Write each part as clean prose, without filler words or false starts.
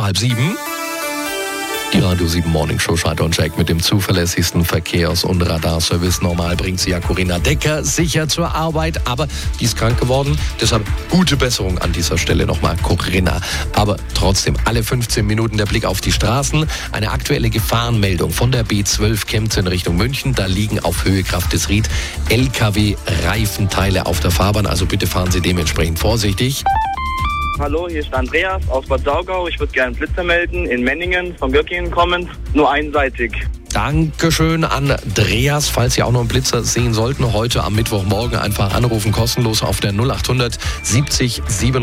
6:30. Die Radio 7 Morning Show Schalter und Jack mit dem zuverlässigsten Verkehrs- und Radarservice. Normal bringt sie ja Corinna Decker sicher zur Arbeit, aber die ist krank geworden. Deshalb gute Besserung an dieser Stelle nochmal, Corinna. Aber trotzdem, alle 15 Minuten der Blick auf die Straßen. Eine aktuelle Gefahrenmeldung von der B12 Kempten Richtung München. Da liegen auf Höhe Graf des Ried LKW-Reifenteile auf der Fahrbahn. Also bitte fahren Sie dementsprechend vorsichtig. Hallo, hier ist Andreas aus Bad Saugau. Ich würde gerne einen Blitzer melden in Menningen, von Göckingen kommend, nur einseitig. Dankeschön an Andreas. Falls Sie auch noch einen Blitzer sehen sollten, heute am Mittwochmorgen einfach anrufen, kostenlos auf der 0800 70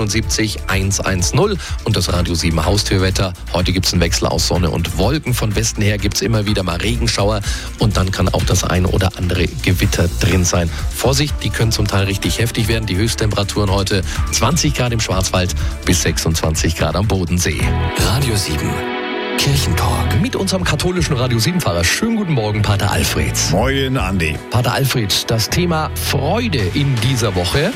77 110 und das Radio 7 Haustürwetter. Heute gibt es einen Wechsel aus Sonne und Wolken. Von Westen her gibt es immer wieder mal Regenschauer und dann kann auch das eine oder andere Gewitter drin sein. Vorsicht, die können zum Teil richtig heftig werden. Die Höchsttemperaturen heute 20 Grad im Schwarzwald bis 26 Grad am Bodensee. Radio 7 Kirchentalk. Mit unserem katholischen Radio 7-Fahrer. Schönen guten Morgen, Pater Alfred. Moin, Andi. Pater Alfred, das Thema Freude in dieser Woche.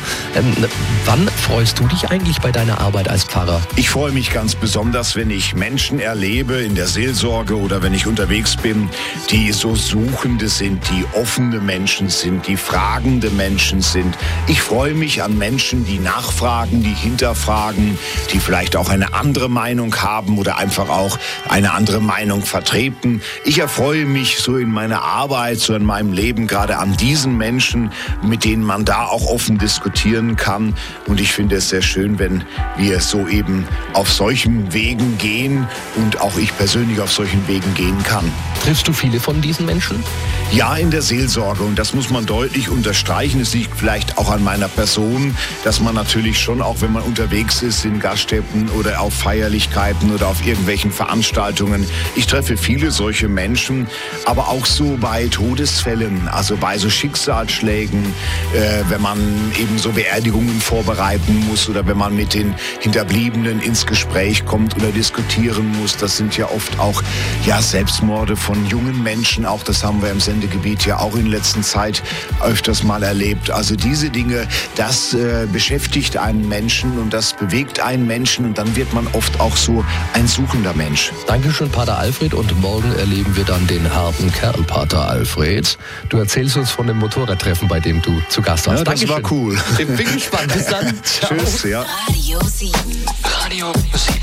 Wann freust du dich eigentlich bei deiner Arbeit als Pfarrer? Ich freue mich ganz besonders, wenn ich Menschen erlebe in der Seelsorge oder wenn ich unterwegs bin, die so Suchende sind, die offene Menschen sind, die fragende Menschen sind. Ich freue mich an Menschen, die nachfragen, die hinterfragen, die vielleicht auch eine andere Meinung haben oder einfach auch eine andere Meinung vertreten. Ich erfreue mich so in meiner Arbeit, so in meinem Leben gerade an diesen Menschen, mit denen man da auch offen diskutieren kann. Und ich finde es sehr schön, wenn wir so eben auf solchen Wegen gehen und auch ich persönlich auf solchen Wegen gehen kann. Triffst du viele von diesen Menschen? Ja, in der Seelsorge. Und das muss man deutlich unterstreichen. Es liegt vielleicht auch an meiner Person, dass man natürlich schon, auch wenn man unterwegs ist in Gaststätten oder auf Feierlichkeiten oder auf irgendwelchen Veranstaltungen, ich treffe viele solche Menschen, aber auch so bei Todesfällen, also bei so Schicksalsschlägen, wenn man eben so Beerdigungen vorbereiten muss oder wenn man mit den Hinterbliebenen ins Gespräch kommt oder diskutieren muss. Das sind ja oft auch Selbstmorde von jungen Menschen. Auch das haben wir im Sendegebiet ja auch in letzter Zeit öfters mal erlebt. Also diese Dinge, das beschäftigt einen Menschen und das bewegt einen Menschen und dann wird man oft auch so ein suchender Mensch. Dankeschön, Pater Alfred. Und morgen erleben wir dann den harten Kerl, Pater Alfred. Du erzählst uns von dem Motorradtreffen, bei dem du zu Gast warst. Ja, das Dankeschön. war cool. Ich bin gespannt. Bis dann. Ciao. Tschüss, ja. Radio 7. Radio 7.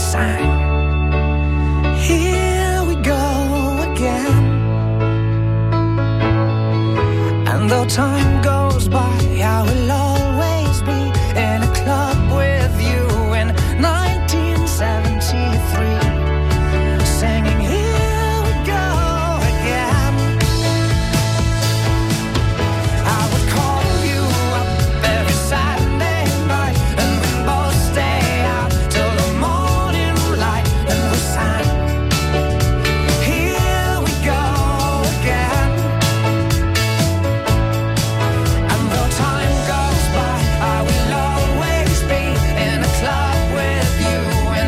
sang. Here we go again. And though time goes by, I will always be in a club with you in 1973, singing here we go again. I would call you up every Saturday night, and we'd both stay out till the morning light, and we sang here we go again. And though time goes by, I will always be in a club with you in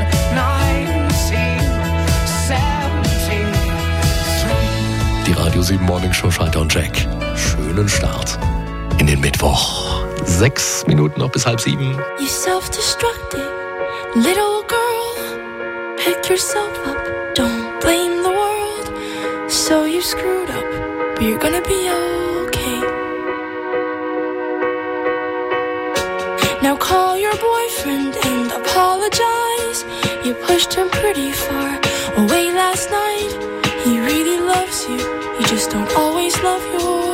1973. Die Radio 7 Morning Show, Schalter und Jack. Schönen Start in den Mittwoch. 6 Minuten noch bis 6:30. You self-destructed little girl. Pick yourself up, don't blame the world. So you screwed up, but you're gonna be okay. Now call your boyfriend and apologize. You pushed him pretty far away last night. He really loves you, you just don't always love your